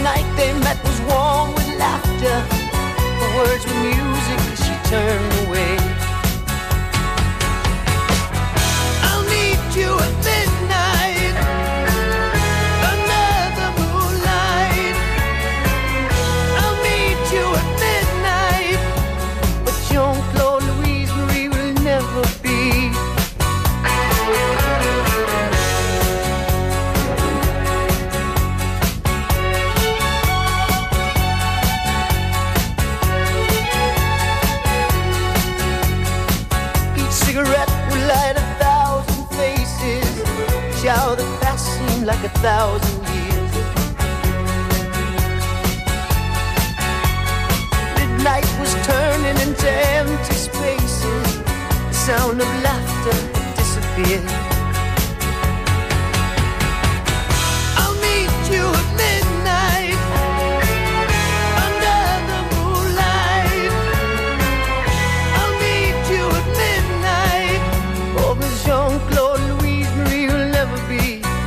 night they met was warm with laughter. The words were music as she turned away. I'll meet you at midnight under the moonlight. I'll meet you at midnight, but Jean-Claude Louise Marie will never be. Shower that past seemed like 1,000 years. Midnight was turning into empty spaces. The sound of laughter had disappeared. I'll meet you at midnight under the moonlight. I'll meet you at midnight. Oh, Miss Jean-Claude Louise Marie will never be.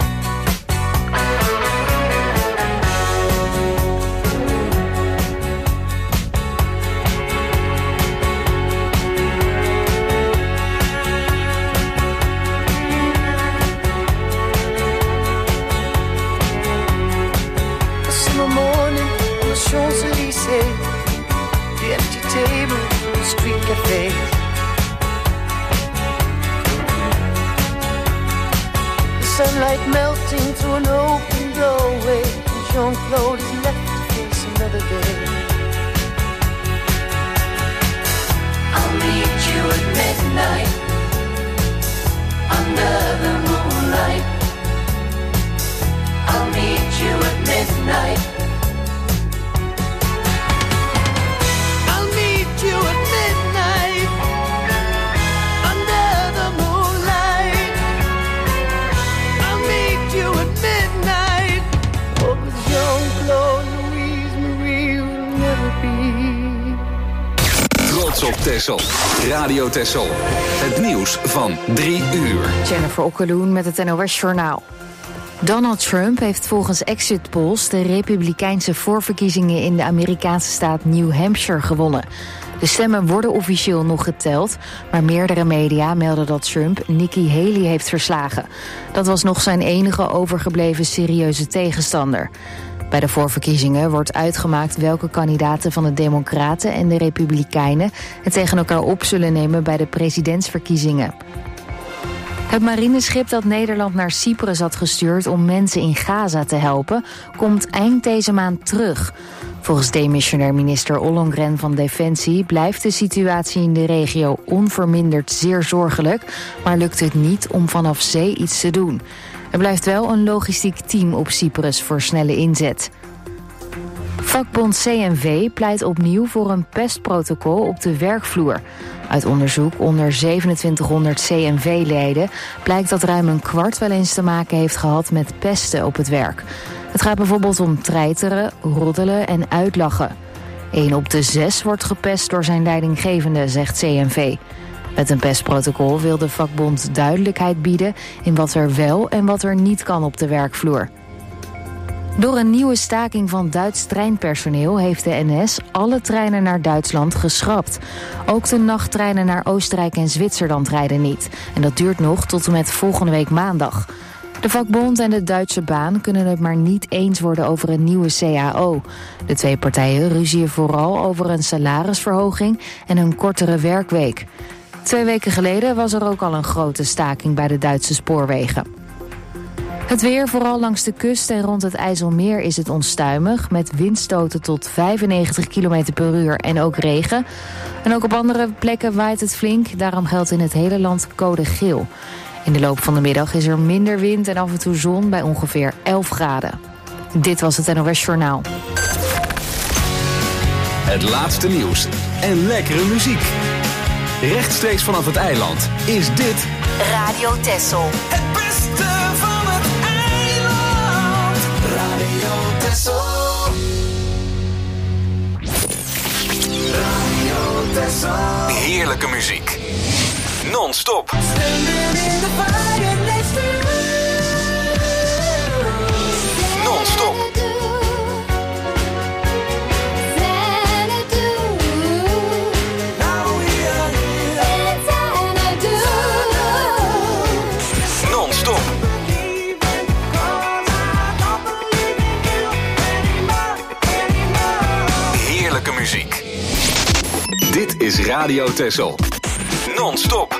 A summer morning on the Champs-Élysées, the empty table, the street cafe. Sunlight melting through an open doorway. Jean-Claude is left to face another day. I'll meet you at midnight under the moonlight. I'll meet you at midnight. I'll meet you at midnight under the moonlight. I'll meet you at midnight. Oh, but Jean-Claude Louise Marie will never be. Trots op Texel. Radio Texel. Het nieuws van 3 uur. Jennifer Okkeloen met het NOS-journaal. Donald Trump heeft volgens exit polls de republikeinse voorverkiezingen in de Amerikaanse staat New Hampshire gewonnen. De stemmen worden officieel nog geteld, maar meerdere media melden dat Trump Nikki Haley heeft verslagen. Dat was nog zijn enige overgebleven serieuze tegenstander. Bij de voorverkiezingen wordt uitgemaakt welke kandidaten van de Democraten en de Republikeinen het tegen elkaar op zullen nemen bij de presidentsverkiezingen. Het marineschip dat Nederland naar Cyprus had gestuurd om mensen in Gaza te helpen, komt eind deze maand terug. Volgens demissionair minister Ollongren van Defensie blijft de situatie in de regio onverminderd zeer zorgelijk, maar lukt het niet om vanaf zee iets te doen. Er blijft wel een logistiek team op Cyprus voor snelle inzet. Vakbond CNV pleit opnieuw voor een pestprotocol op de werkvloer. Uit onderzoek onder 2700 CNV-leden blijkt dat ruim een kwart wel eens te maken heeft gehad met pesten op het werk. Het gaat bijvoorbeeld om treiteren, roddelen en uitlachen. 1 op de 6 wordt gepest door zijn leidinggevende, zegt CNV. Met een pestprotocol wil de vakbond duidelijkheid bieden in wat er wel en wat er niet kan op de werkvloer. Door een nieuwe staking van Duits treinpersoneel heeft de NS alle treinen naar Duitsland geschrapt. Ook de nachttreinen naar Oostenrijk en Zwitserland rijden niet. En dat duurt nog tot en met volgende week maandag. De vakbond en de Duitse baan kunnen het maar niet eens worden over een nieuwe CAO. De twee partijen ruzien vooral over een salarisverhoging en een kortere werkweek. 2 weken geleden was er ook al een grote staking bij de Duitse spoorwegen. Het weer, vooral langs de kust en rond het IJsselmeer, is het onstuimig, met windstoten tot 95 km per uur en ook regen. En ook op andere plekken waait het flink, daarom geldt in het hele land code geel. In de loop van de middag is er minder wind en af en toe zon bij ongeveer 11 graden. Dit was het NOS Journaal. Het laatste nieuws en lekkere muziek. Rechtstreeks vanaf het eiland is dit Radio Texel. Het beste van het eiland. Radio Texel. Radio Texel. heerlijke muziek. Non-stop. Non-stop. is Radio Texel. Non-stop.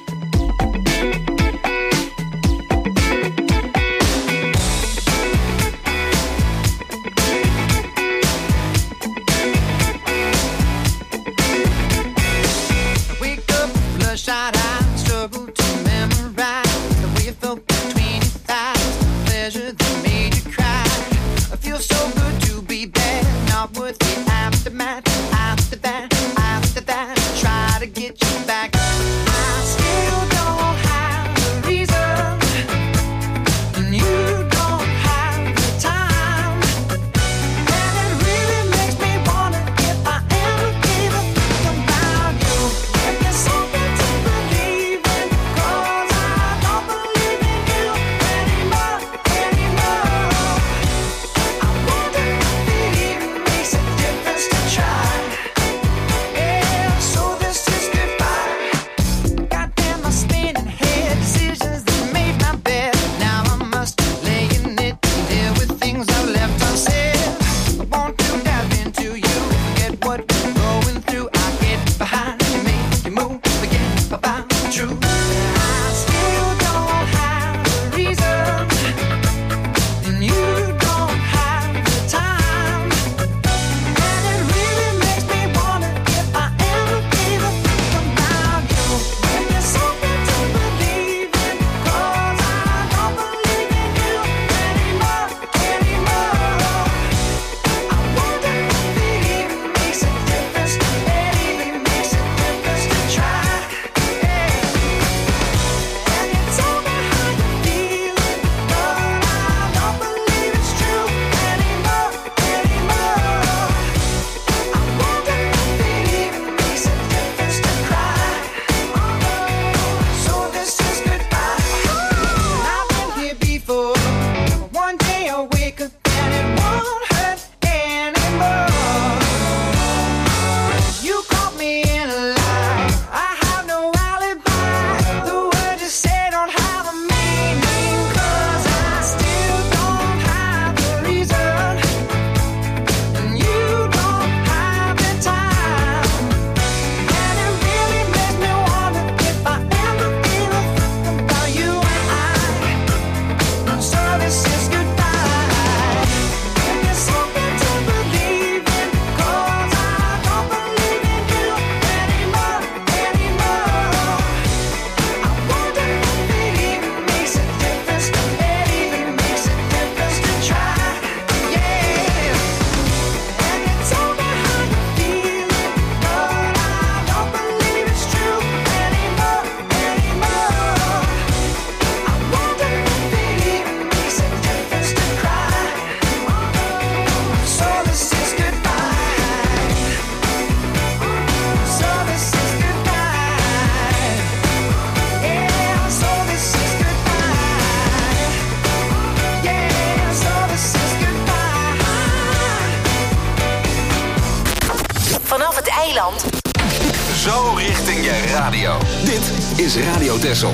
Zo richting je radio. Dit is Radio Texel.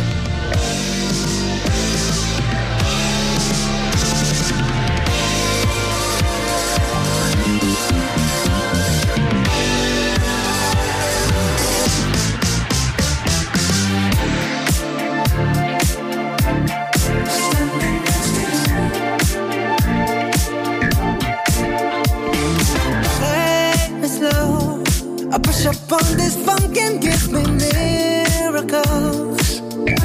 Up on this funk and give me miracles.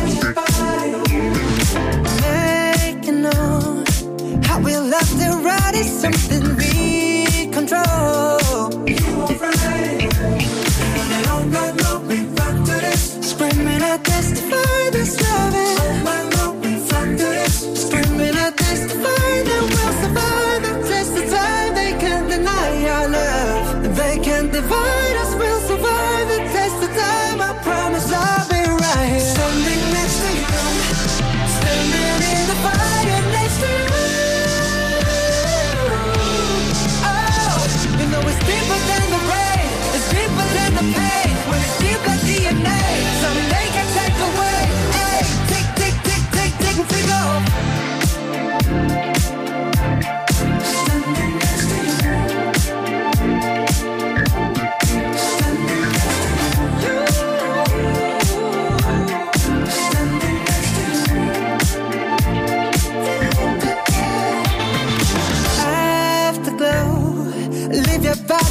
Making known how we love to ride is something we control. You alright? I don't got no way back to this. Screaming, I testify this loving. Oh my Lord, we back to this. Screaming, I testify that we'll survive the test of time. They can't deny our love. They can't divide us. We'll survive the test of time. I promise I'll be right here. Standing next to you, standing in the fire next to you.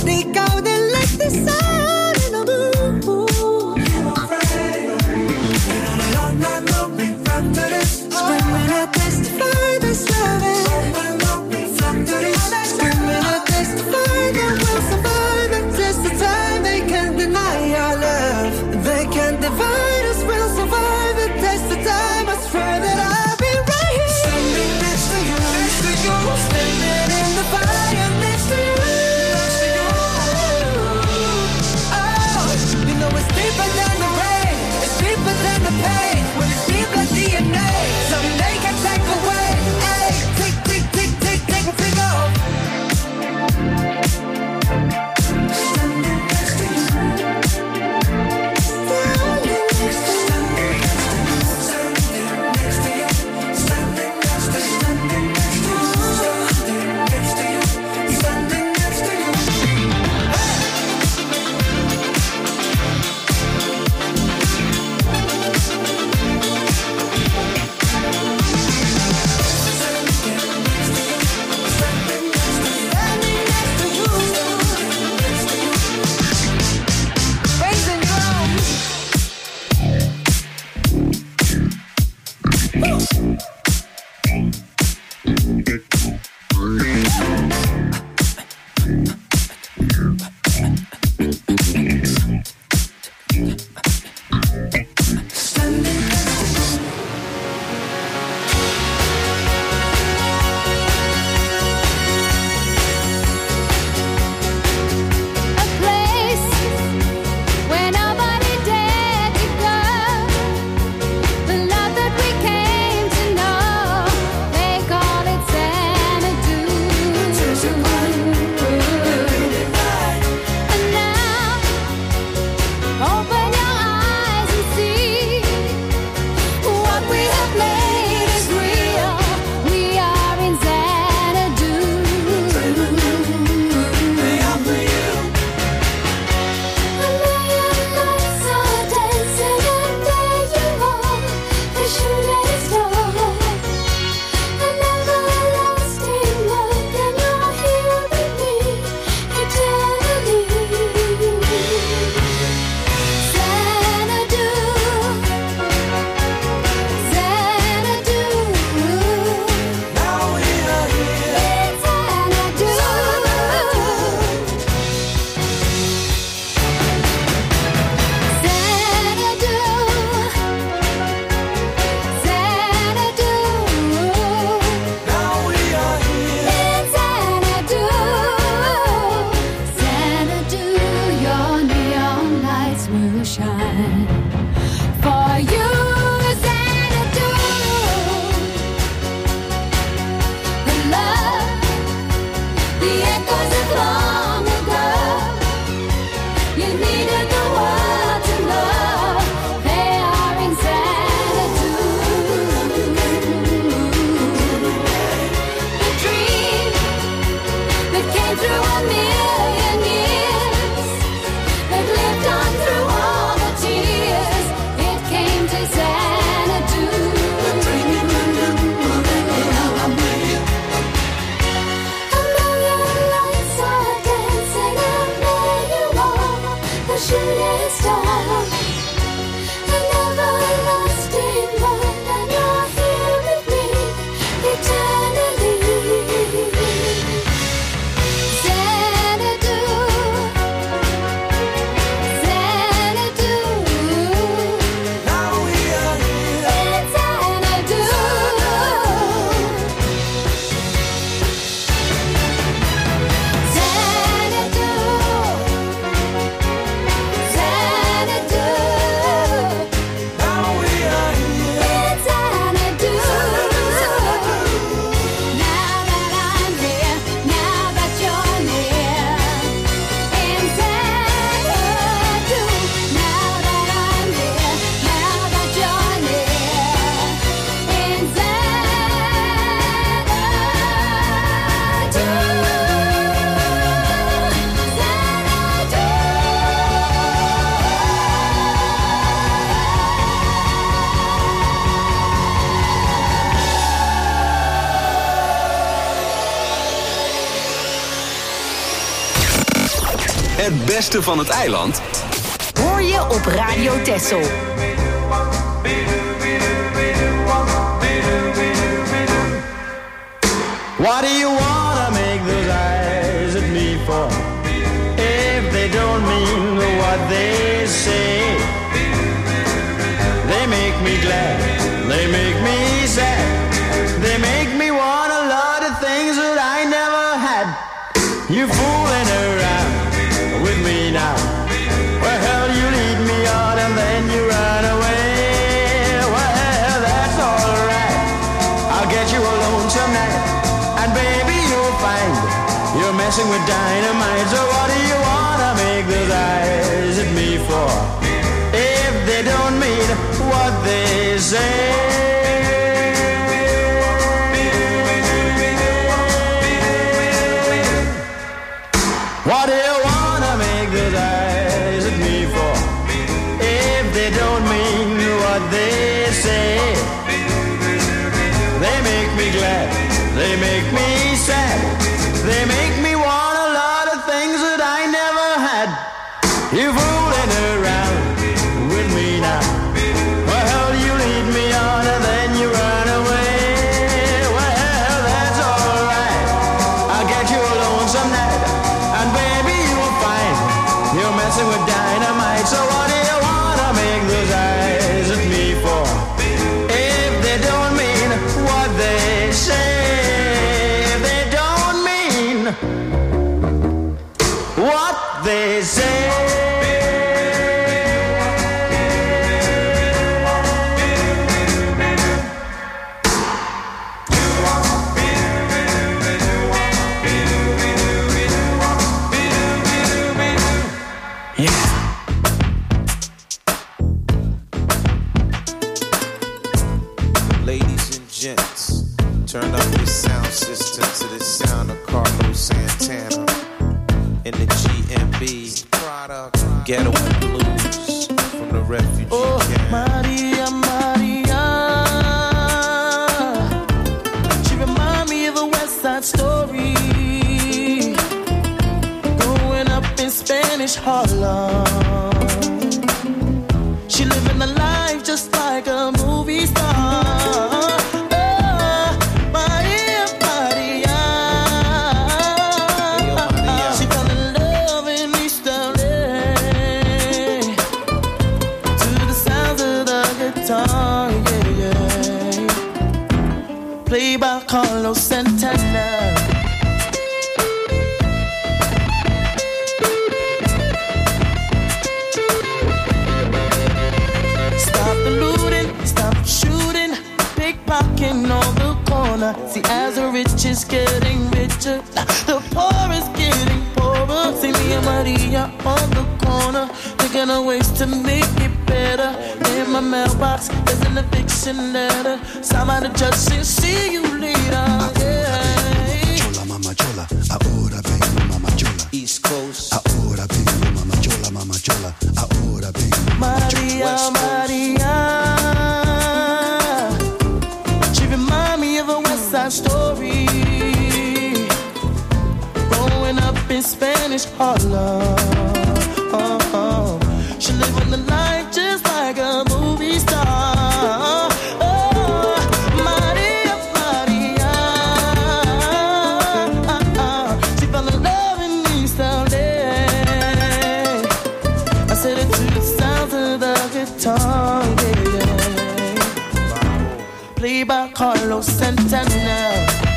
sneak out and let the sun in the moon. Screaming, I testify this loving. Screaming, I testify that we'll survive and test the time. They can't deny our love. They can't divide us. We'll survive and test the time. I swear that I'll be right here, standing next to you, standing in the fire next to you. Oh, you know it's deeper than the rain, it's deeper than the pain. When it's deep like DNA, someday can take away. Hey, tick, tick, tick, tick, tick, tick off. Standing next to you. Standing next to you. Standing next to you. Standing next to you. Standing next to you. Standing next to you. Standing next to you. Raising drums. A place where nobody dared to go. The love that we came to know, they call it Xanadu. And now, open your eyes and see what we have made is real. We are in Xanadu. A million lights are dancing and there you are, the shooting star. An everlasting look and you're here with me eternally. Xanadu, Xanadu. Now we are here. It's Xanadu. Xanadu, Xanadu. Now we are here. It's Xanadu. Xanadu, your neon lights will shine for you. Xanadu, the love, the echoes of long ago. You needed the world to know they are in Xanadu. The dream that came through a million years, that lived on through all the tears, it came to Xanadu. A million lights Het beste van het eiland hoor je op Radio Texel. What do you wanna make those eyes at me for? If they don't mean what they say, they make me glad, they make me sad, they make me want a lot of things that I never had. You fooling around with me now. Well, hell, you lead me on and then you run away. Well, that's alright, I'll get you alone tonight. And baby, you'll find you're messing with dynamite. So what do you wanna make those eyes at me for? If they don't mean what they say. What do you wanna make those eyes at me for? If they don't mean what they say. They make me glad, they make me sad, they make me want a lot of things that I never had. You fooling around with me now. Well, you lead me on and then you run away. Well, that's alright, I'll get you alone some night. And baby, you'll find you're messing with dynamite. So what do you wanna make those eyes at me for? If they don't mean what they say. What they say. Yeah. Ladies and gents, turn up your sound system to the sound of Carlos Santana. In the GMB Ghetto Blues from the refugee camp. Maria, Maria, she remind me of a West Side Story. Growing up in Spanish Harlem, she living a life just like a movie star. Played by Carlos Santana. Stop the looting, stop shooting, pickpocketing on the corner. See, as the rich is getting richer, the poor is getting poorer. See me and Maria on the corner, thinking of ways to make it better. In my mailbox, there's an eviction letter. Signed by the judge saying, see you later. Yeah. Mama chola, ahora vengo, mama chola. East Coast. Ahora vengo, mama chola, mama chola. Ahora vengo, mama chola. Maria, Maria. She remind me of a West Side Story. Growing up in Spanish Harlem. She living the life just like a movie star. Oh, Maria, Maria. She fell in love in East LA. I said it to the sounds of the guitar, yeah. Played by Carlos Santana.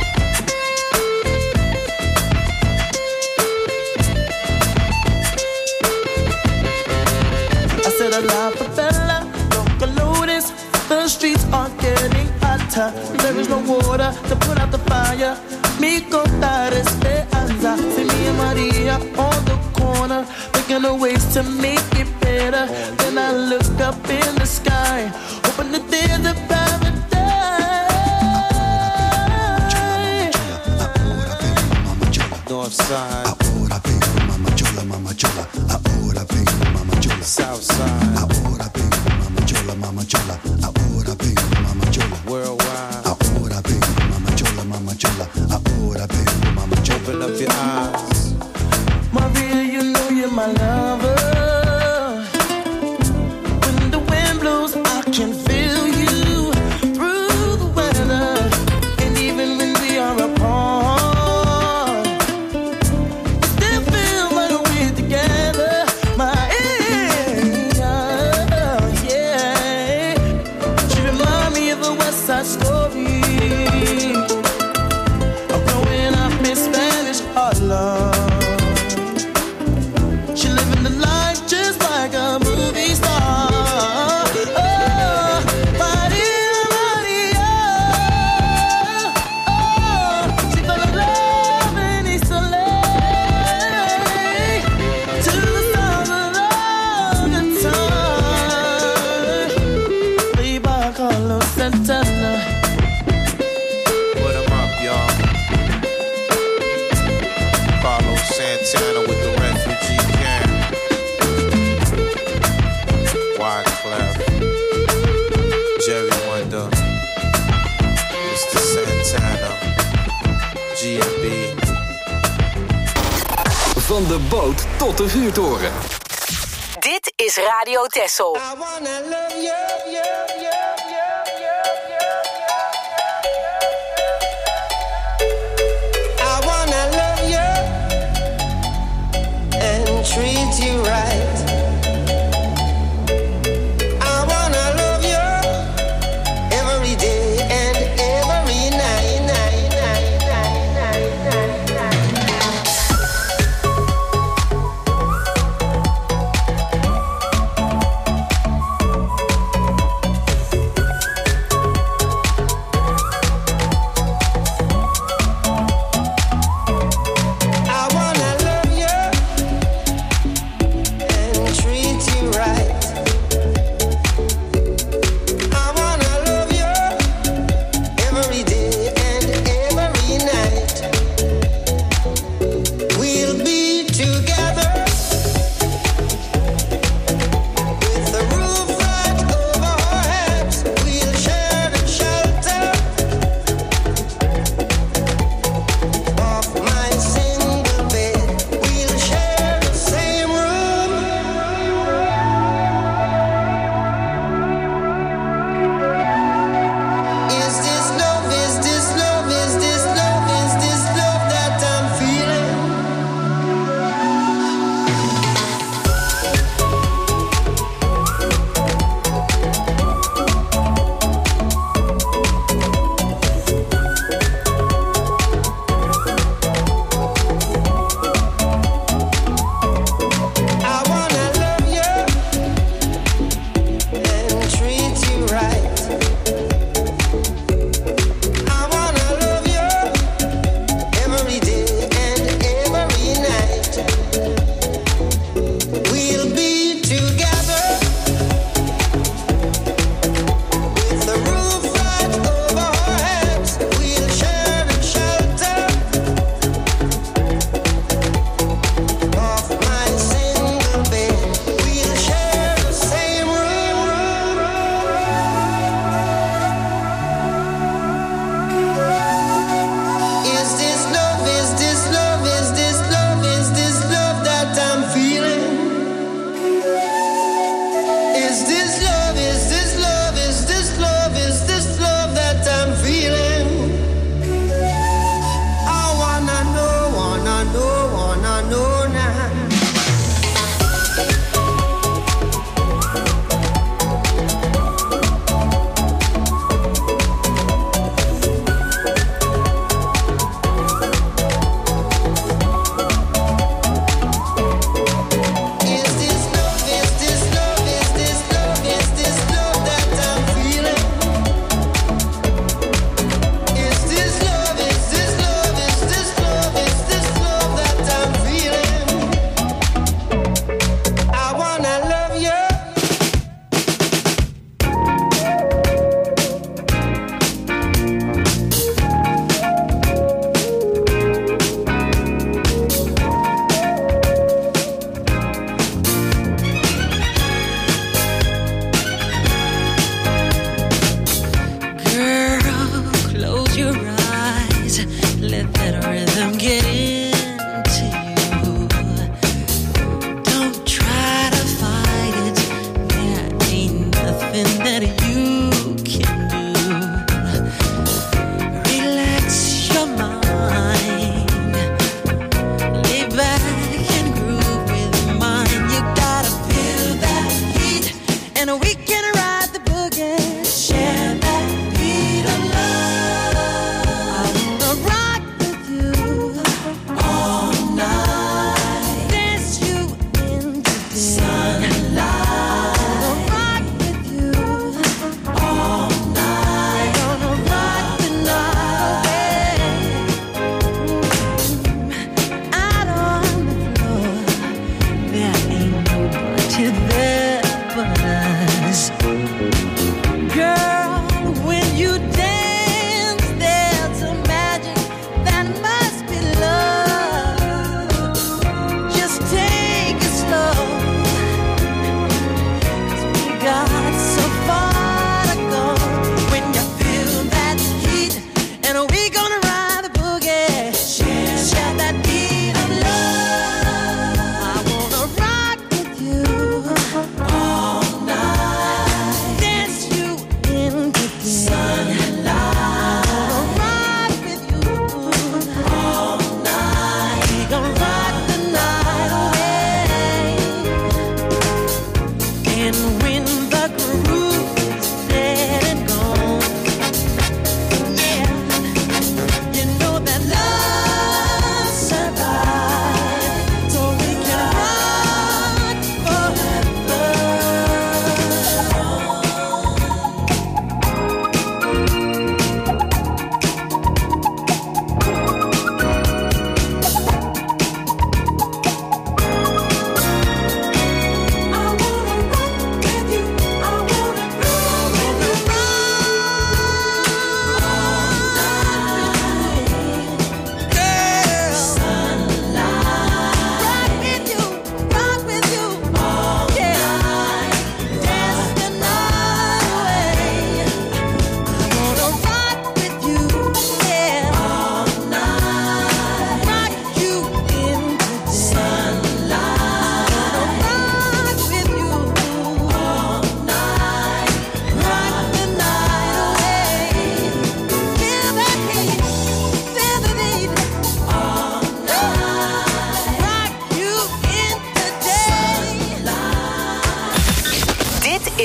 A la favela, local notice. The streets are getting hotter. There is no water to put out the fire. Mi contar esperanza. See me and Maria on the corner, thinking of ways to make it better. Then I look up in the sky, hoping that there's a paradise. North side. Ahora vengo, mama chola, mama chola. Ahora vengo, mama chola. South side. Ahora vengo, mama chola, mama chola. Ahora vengo, mama chola. Worldwide. Ahora vengo, mama chola, mama chola. Ahora vengo, mama chola. Open up your eyes. Maria, you know you're my lover. When the wind blows, I can feel you through the weather. And even when we are apart, it still feels like we're together. My yeah. She remind me of a West Side Story. Of growing up in Spanish Harlem. She living the life just like a movie star. Oh, Maria, Maria. Oh, she fell in love in East LA. To the sound of the guitar. Played by Carlos Santana. Put 'em up, y'all. Carlos Santana with the refugee camp. Wyclef, Jerry Wonder, Mr. Santana, G&B. Van de boot tot de vuurtoren. Dit is Radio Texel. I wanna love you, you, you, you, you, you, you. I wanna love you and treat you right. I wanna love you every day and every night, night, night, night, night, night, night.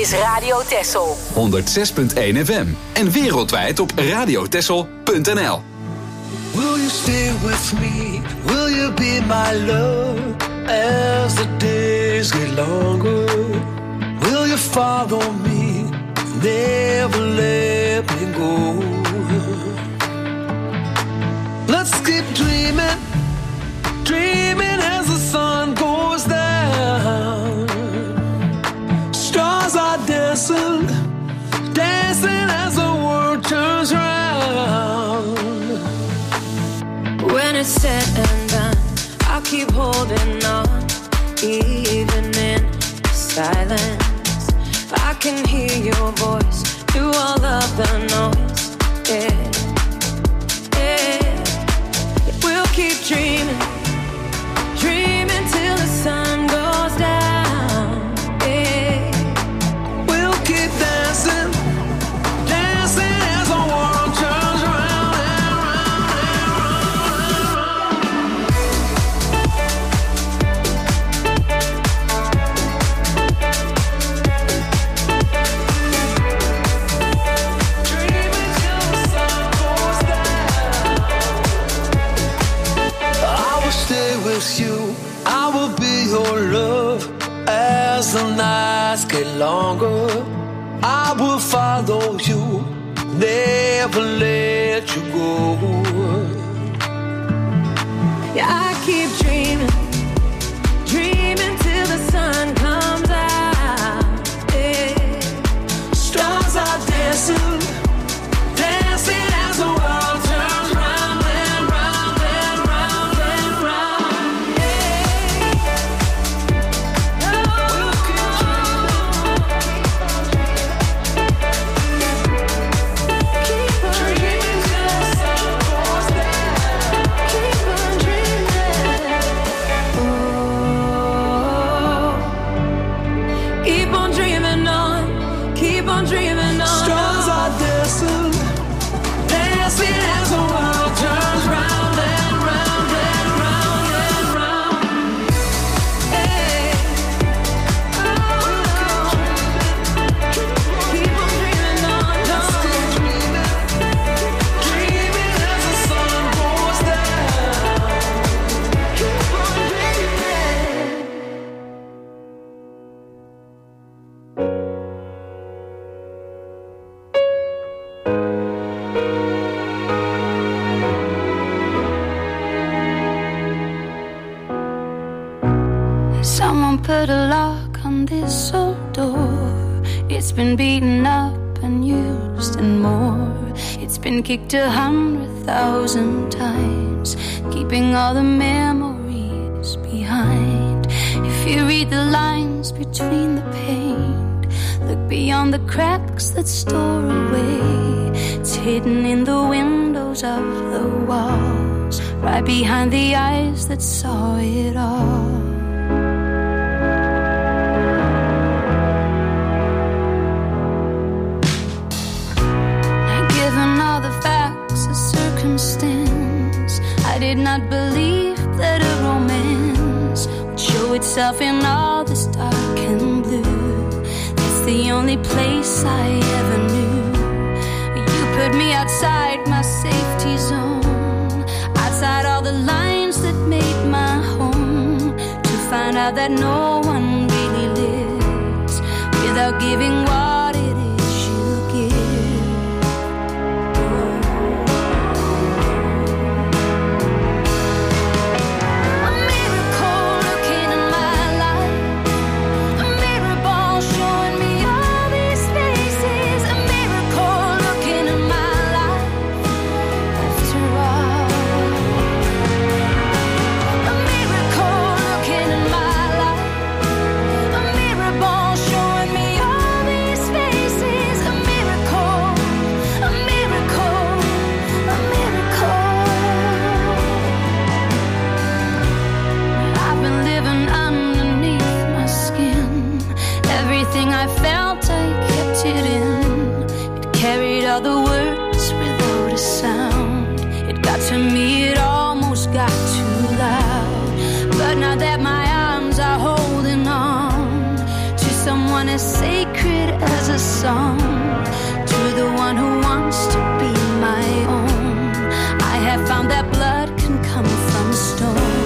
is Radio Texel. 106.1 FM. En wereldwijd op radiotexel.nl. Will you stay with me? Will you be my love as the days get longer? Will you follow me? Never let me go. Let's keep dreaming, dreaming as the sun goes down. Stars are dancing, dancing as the world turns round. When it's said and done, I'll keep holding on, even in silence. I can hear your voice through all of the noise. Yeah, yeah. We'll keep dreaming, dreaming till the sun goes down. Yeah. We'll keep dancing, dancing as the world turns round and round Dreaming till the sun goes down. I will stay with you, I will be your love as the nights get longer. I will follow you, never let you go. Yeah, I keep dreaming, dreaming till the sun comes out. Yeah. Stars are dancing, dancing as the world turns round and round and round and round. We'll keep dreaming till the sun goes down. Keep on dreaming. Oh, keep on dreaming on, keep on dreaming on. Stars are dancing, dancing as the world turns round and round and round and round. Hey. Keep on dreaming on, Still dreaming, dreaming as the sun goes down. keep on dreaming. Someone put a lock on this old door. It's been beaten up and used and more. It's been kicked 100,000 times, keeping all the memories behind. If you read the lines between the paint, look beyond the cracks that store away. It's hidden in the windows of the walls, right behind the eyes that saw it all. Given all the facts of circumstance, I did not believe that a romance would show itself in all this dark and blue. That's the only place I ever knew. You put me outside my safety zone, outside all the lines that made my home, to find out that no one really lives without giving what it is you give. A miracle looking in my life, a mirror ball showing me all these faces, a miracle looking in my life after all. A miracle looking in my life, a mirror ball showing me all these faces, a miracle, a miracle, a miracle. I've been living underneath my skin. Everything I felt, I kept it in. It carried all the words without a sound. It got to me, it almost got too loud. But now that my arms are holding on to someone as sacred it as a song to the one who wants to be my own. I have found that blood can come from stone.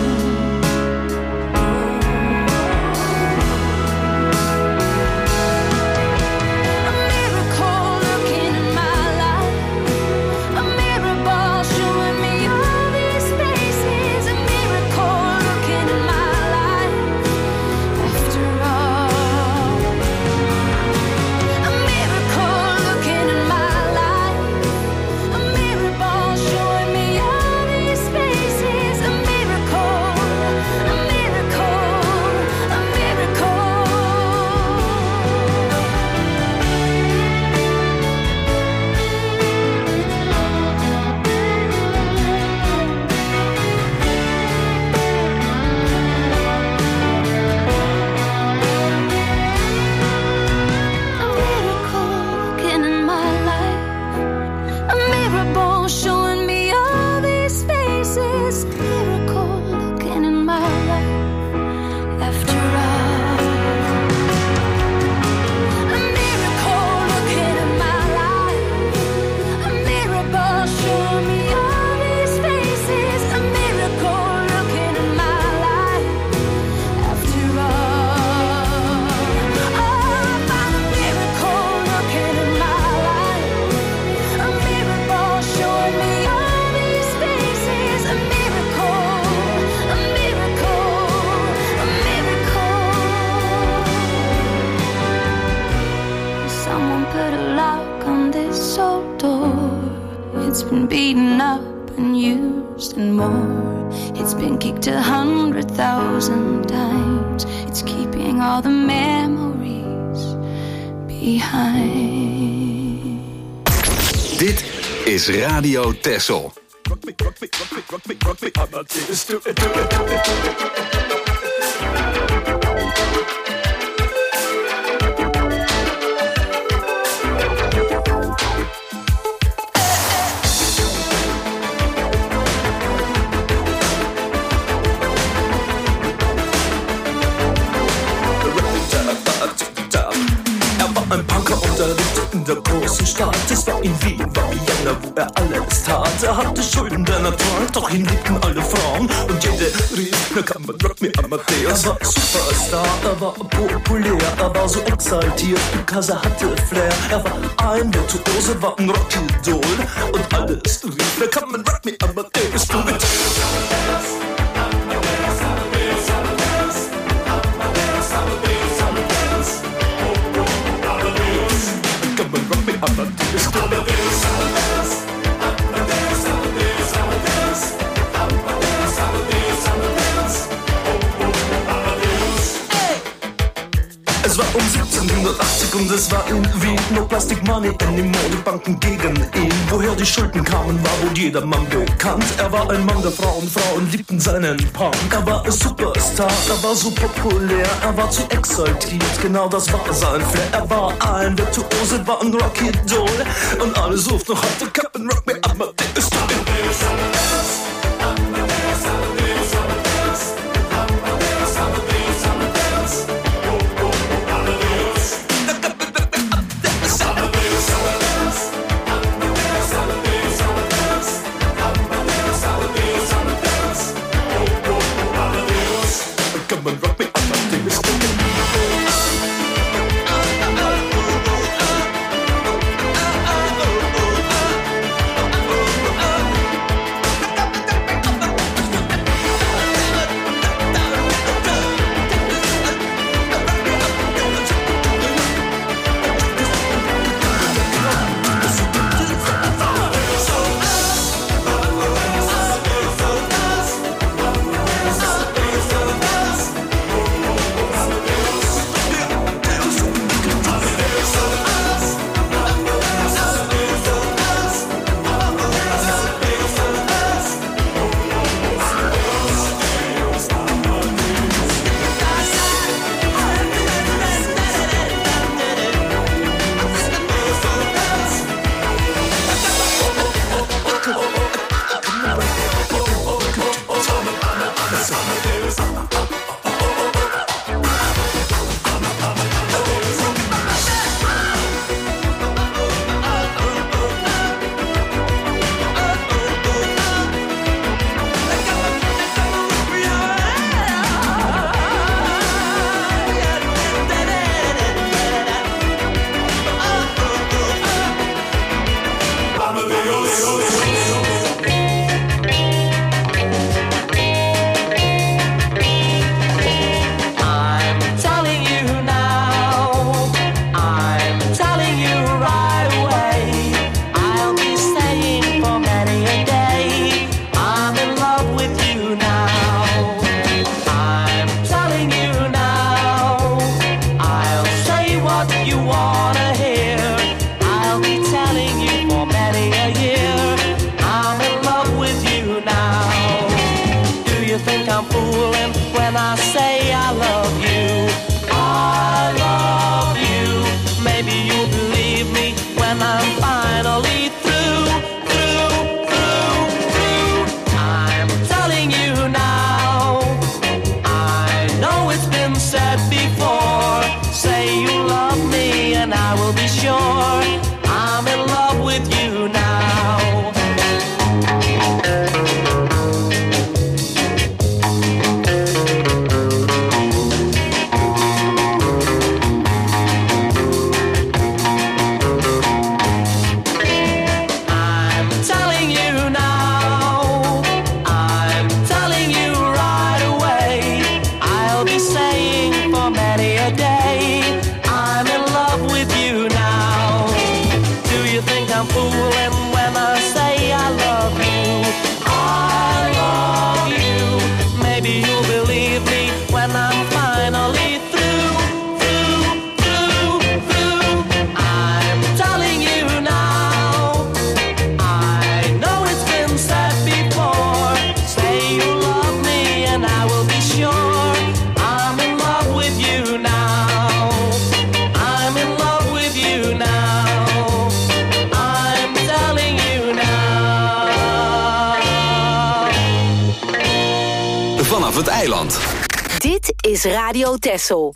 Beaten up and used and more. It's been kicked 100,000 times. It's keeping all the memories behind. Dit is Radio Texel. Ein Punker unterrichtet in der großen Stadt. Es war in Wien, war Vienna, wo er alles tat. Er hatte Schulden, der Natur, doch ihn liebten alle Frauen. Und jede rief, na kann man Rock Me Amadeus. Er war Superstar, er war populär, er war so exaltiert, because er hatte Flair. Er war ein Virtuose, war ein Rockidol. Und alles rief, na kann man Rock Me Amadeus. Du mit Es war um 1780 und es war in Wien. No Plastic Money anymore, die Banken gegen ihn. Woher die Schulden kamen, war wohl jedermann bekannt. Er war ein Mann der Frauen, Frauen liebten seinen Punk. Er war ein Superstar, er war so populär, er war zu exaltiert, genau das war sein Flair. Er war ein Virtuose, war ein Rockidol. Und alle suchten noch heute Captain Rock Me Amadeus. vanaf het eiland. Dit is Radio Texel.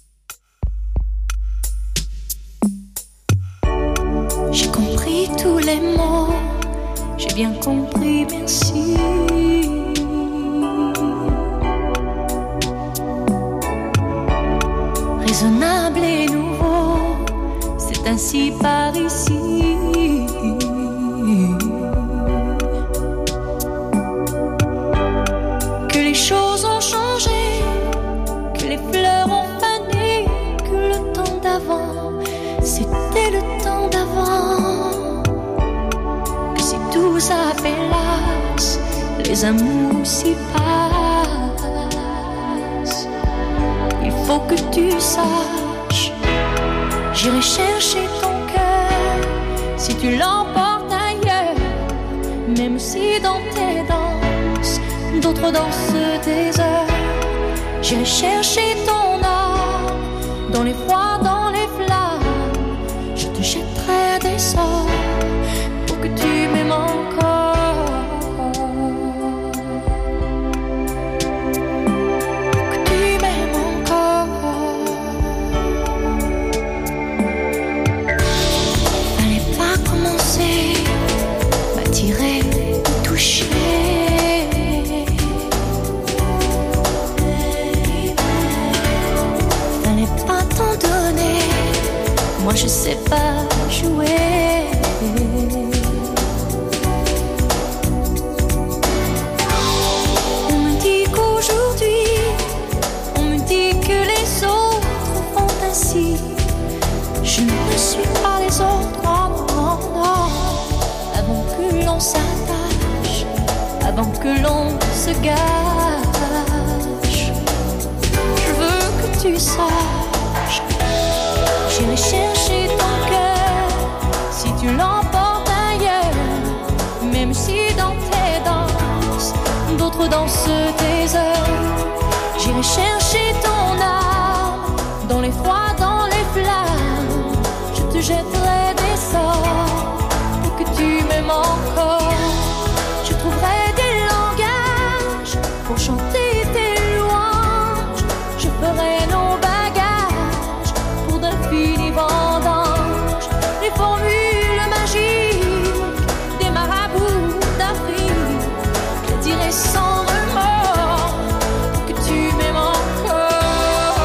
J'ai compris tous les mots, j'ai bien compris, merci. Raisonnable et nouveau, c'est ainsi par ici. Que les choses ont changé, que les fleurs ont fané, que le temps d'avant, c'était le temps d'avant. Que si tout s'appelasse, les amours s'y passent. Il faut que tu saches, j'irai chercher ton cœur si tu l'emportes ailleurs. Même si dans tes danses, d'autres dansent des heures. J'irai chercher ton âme dans les froids, dans les flammes. Je te jetterai des sorts pour que tu m'aimes encore. Pour que tu m'aimes encore. Fallait pas commencer, m'attirer, me toucher. Moi je sais pas jouer. On me dit qu'aujourd'hui, on me dit que les autres font ainsi. Je ne suis pas les autres, non, non, non. Avant que l'on s'attache, avant que l'on se gâche, je veux que tu saches, j'irai chercher ton cœur si tu l'emportes ailleurs. Même si dans tes danses, d'autres dansent tes heures. J'irai chercher ton âme dans les froids, dans les flammes. Je te jetterai des sorts pour que tu m'aimes encore. Je trouverai des langages pour chanter tes louanges. Je ferai nos bagages pour d'infinis vendanges. Les formules magiques des marabouts d'Afrique. Je dirai sans remords que tu m'aimes encore.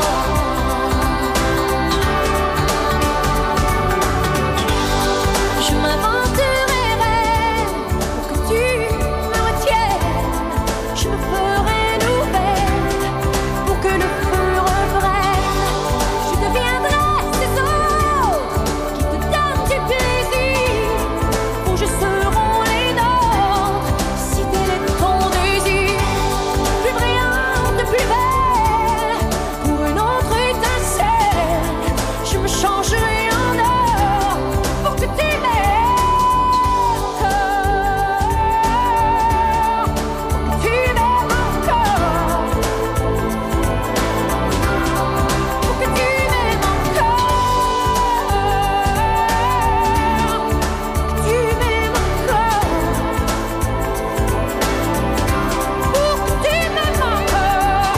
Je m'inventerai rêve pour que tu me retiennes. Je me ferai nouvelle pour que le feu reprenne. Je deviendrai ces autres qui te donnent du plaisir. Où je serai les nôtres si tel est ton désir. Plus brillante, plus belle, pour une autre étincelle. Je me changerai en or pour que tu m'aimes encore. Pour que tu m'aimes encore. Pour que tu m'aimes encore. Que tu m'aimes encore. Pour que tu m'aimes encore.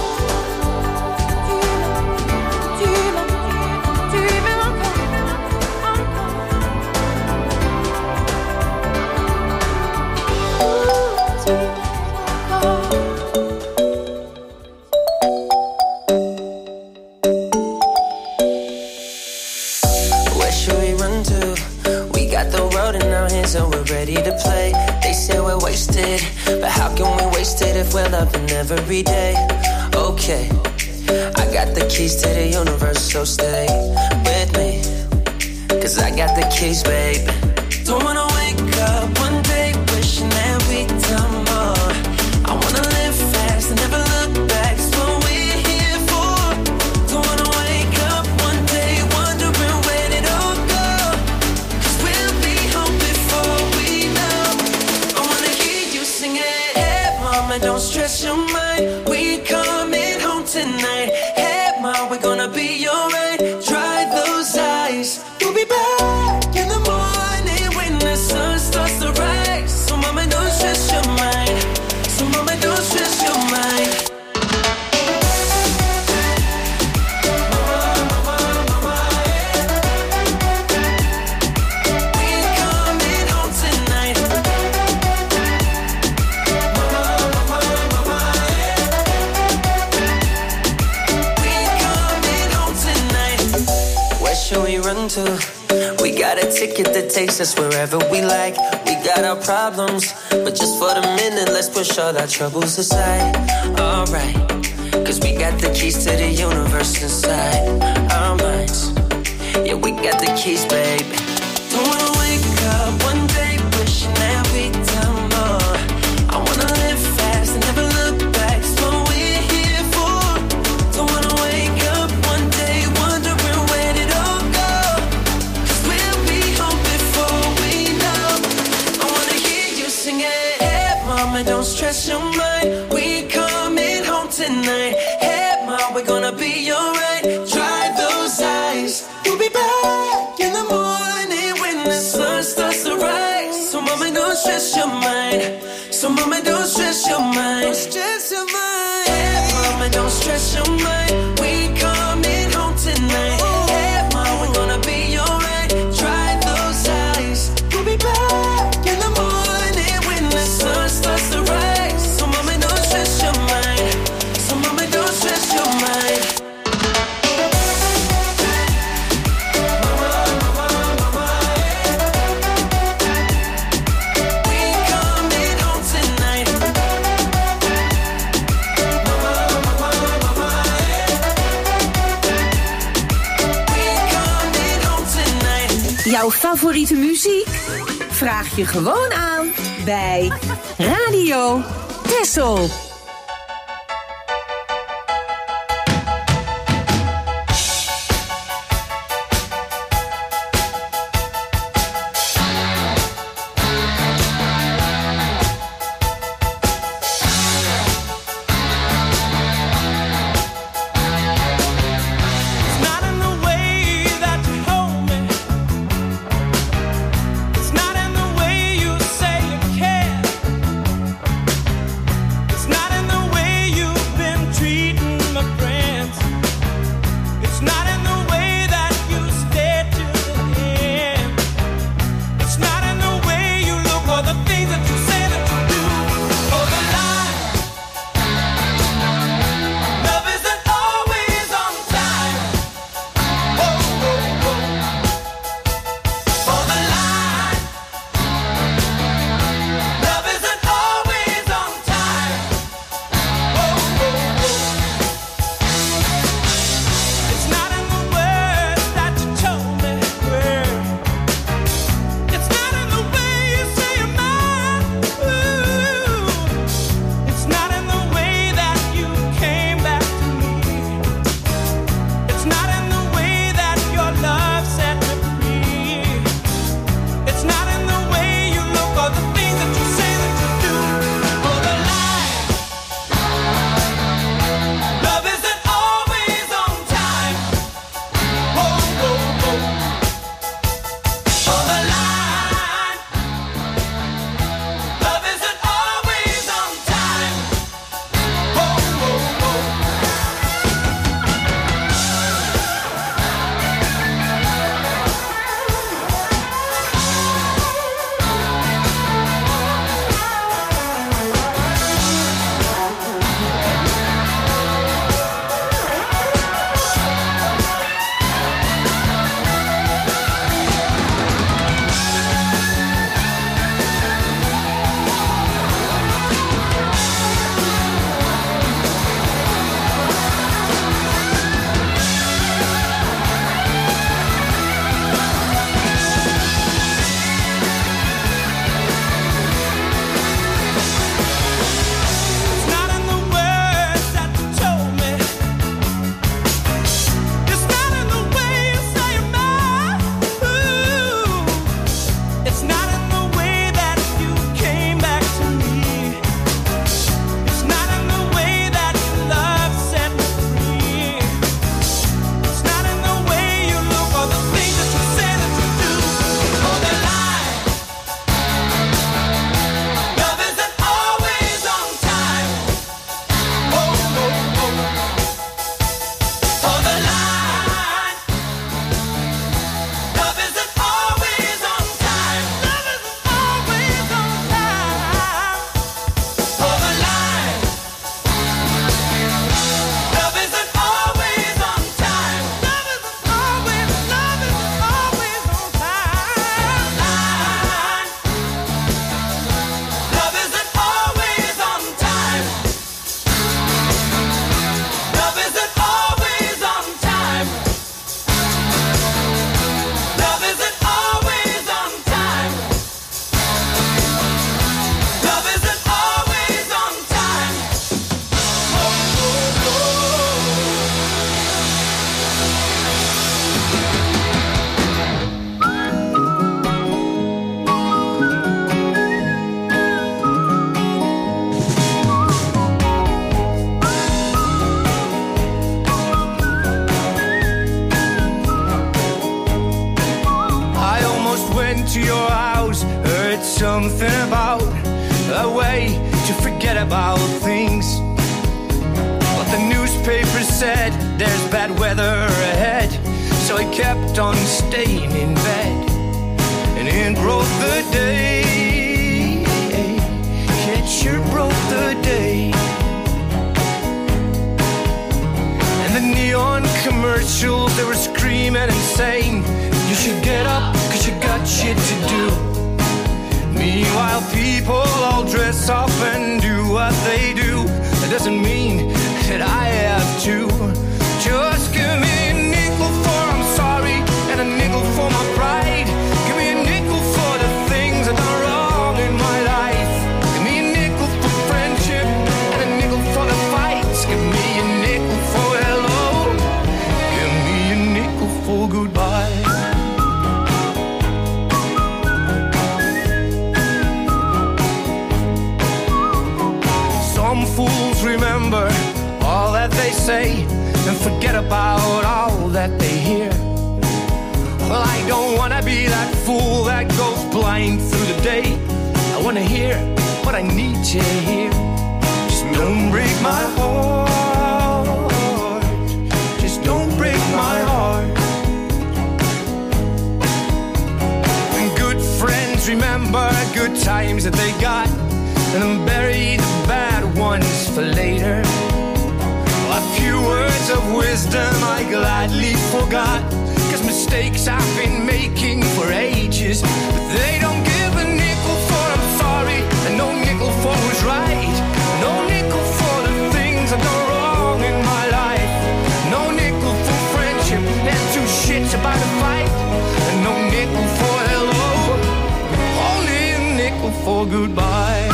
Tu m'aimes encore. Where should we run to? We got the road in our hands and we're ready to play. They say we're wasted, but how can we waste it if we're loving every day? Okay, I got the keys to the universe, so stay with me, 'cause I got the keys, babe. Don't wanna wake up one day wishing that we'd done more. I wanna live fast and never look back. It's what we're here for. Don't wanna wake up one day wondering where it all go. 'Cause we'll be home before we know. I wanna hear you sing it. Hey mama, don't stress your mind. We coming home tonight. Hey mom, we're gonna be alright. Dry those eyes. We'll be back in the morning when the sun starts to rise. run to. We got a ticket that takes us wherever we like. We got our problems, but just for the minute, let's push all our troubles aside. Alright, cause we got the keys to the universe inside our minds. Yeah, we got the keys, baby. Don't wanna wake up one day wishing that we'd done more. I wanna live fast and never look back. It's what we're here for. Don't wanna wake up one day wondering where did it all go. Cause we'll be home before we know. I wanna hear you sing it. Hey mama, don't stress your mind. We coming home tonight. Hey mom, we're gonna be alright. Dry those eyes. We'll be back in the morning when the sun starts to rise. So mama, don't stress your mind. So mama, don't stress your mind. Don't stress your mind. Hey mama, don't stress your mind. We coming home tonight. Hey mom, we're gonna be alright. Dry those eyes. We'll be back in the morning when the sun starts to rise. So mama, don't stress your mind. So mama, don't stress your mind. Jouw favoriete muziek? Vraag je gewoon aan bij Radio Texel. It's not something about a way to forget about things. But the newspaper said there's bad weather ahead, so I kept on staying in bed. And it broke the day. It sure broke the day. And the neon commercials, they were screaming and saying, you should get up, cause you got shit to do. Meanwhile, people all dress up and do what they do. That doesn't mean that I have to. Just give me a nickel for I'm sorry, and a nickel for my pride. Give me a nickel for the things I've done wrong in my life. Give me a nickel for friendship, and a nickel for the fights. Give me a nickel for hello. Give me a nickel for goodbye. Some fools remember all that they say and forget about all that they hear. Well, I don't wanna be that fool that goes blind through the day. I wanna hear what I need to hear. Just don't break my heart. Just don't break my heart. When good friends remember good times that they got, and then bury the bad ones for later. A few words of wisdom I gladly forgot, cause mistakes I've been making for ages. But they don't give a nickel for I'm sorry, and no nickel for who's right. No nickel for the things I've done wrong in my life. No nickel for friendship, and two shits about a fight. And no nickel for hello, only a nickel for goodbye.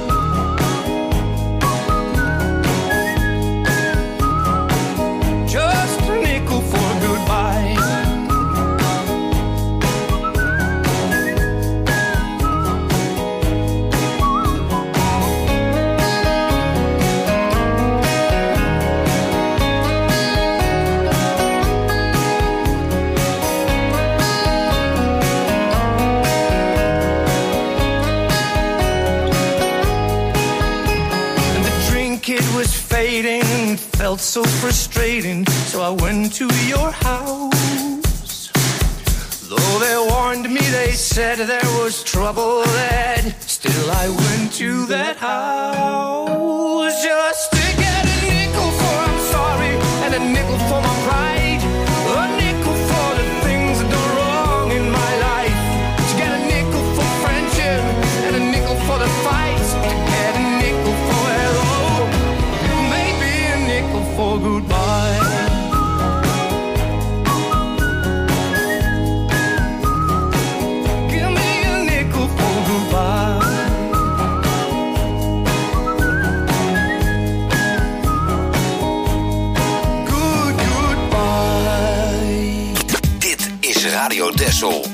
Felt so frustrating, so I went to your house. Though they warned me, they said there was trouble ahead, still I went to that house just to get a nickel for I'm sorry, and a nickel for my pride. A nickel for the things I've done wrong in my life. To get a nickel for friendship, and a nickel for the fights. To get a nickel for hello, for goodbye. Give me a nickel for goodbye. Dit is Radio Texel.